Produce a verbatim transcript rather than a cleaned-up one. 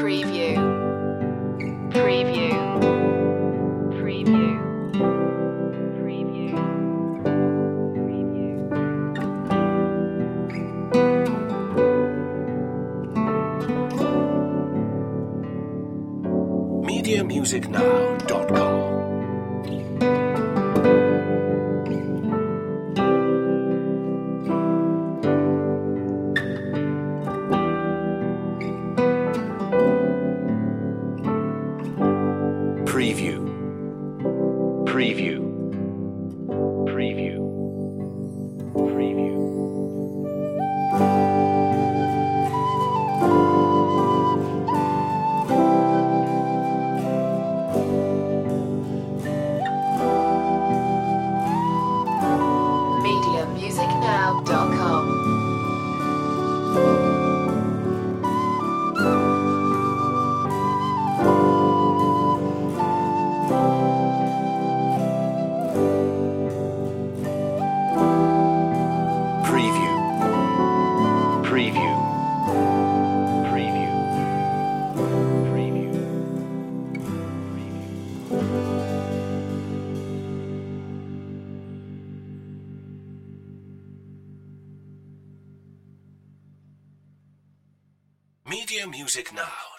Preview. Preview. Preview. Preview. Preview. media music now dot com Preview. Preview. Preview. Preview. media music now dot com. Preview. Preview. Preview. Preview. media music now